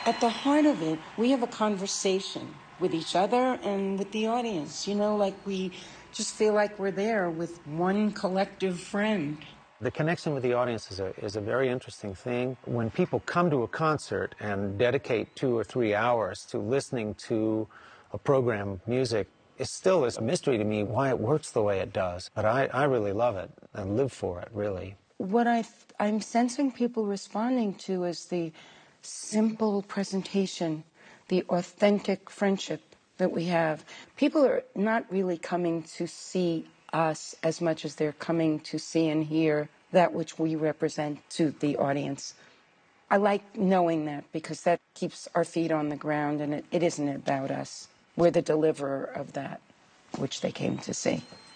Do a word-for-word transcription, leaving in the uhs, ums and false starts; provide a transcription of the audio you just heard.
At the heart of it, we have a conversation with each other and with the audience. You know, like we just feel like we're there with one collective friend. The connection with the audience is a, is a very interesting thing. When people come to a concert and dedicate two or three hours to listening to a program, music, it still is a mystery to me why it works the way it does. But I, I really love it and live for it, really. What I th- I'm sensing people responding to is the simple presentation, the authentic friendship that we have. People are not really coming to see us as much as they're coming to see and hear that which we represent to the audience. I like knowing that because that keeps our feet on the ground, and it, it isn't about us. We're the deliverer of that which they came to see.